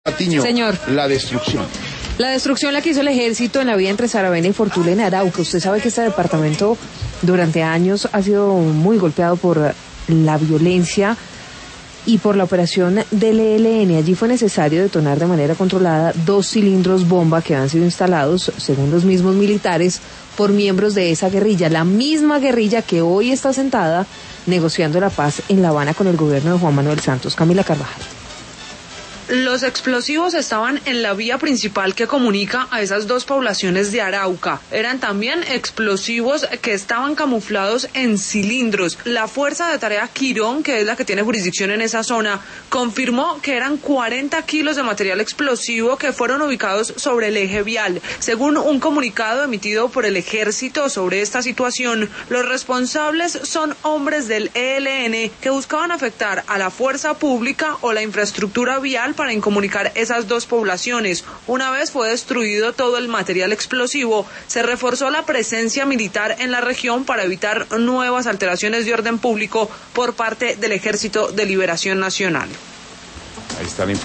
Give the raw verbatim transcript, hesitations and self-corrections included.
Patiño, señor. La destrucción. La destrucción la que hizo el ejército en la vía entre Saravena y Fortuna en Arauca. Usted sabe que este departamento durante años ha sido muy golpeado por la violencia y por la operación del E L N. Allí fue necesario detonar de manera controlada dos cilindros bomba que han sido instalados, según los mismos militares, por miembros de esa guerrilla, la misma guerrilla que hoy está sentada negociando la paz en La Habana con el gobierno de Juan Manuel Santos. Camila Carvajal. Los explosivos estaban en la vía principal que comunica a esas dos poblaciones de Arauca. Eran también explosivos que estaban camuflados en cilindros. La Fuerza de Tarea Quirón, que es la que tiene jurisdicción en esa zona, confirmó que eran cuarenta kilos de material explosivo que fueron ubicados sobre el eje vial. Según un comunicado emitido por el ejército sobre esta situación, los responsables son hombres del E L N que buscaban afectar a la fuerza pública o la infraestructura vial para incomunicar esas dos poblaciones. Una vez fue destruido todo el material explosivo, se reforzó la presencia militar en la región para evitar nuevas alteraciones de orden público por parte del Ejército de Liberación Nacional. Ahí está la